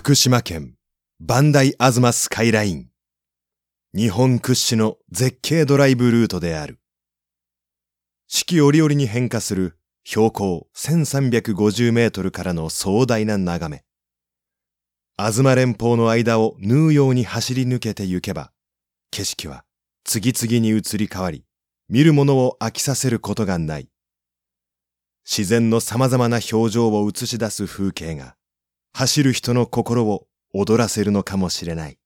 福島県磐梯吾妻スカイライン、日本屈指の絶景ドライブルートである。四季折々に変化する標高1350メートルからの壮大な眺め。吾妻連峰の間を縫うように走り抜けてゆけば、景色は次々に移り変わり、見る者を飽きさせることがない。自然の様々な表情を映し出す風景が、走る人の心を躍らせるのかもしれない。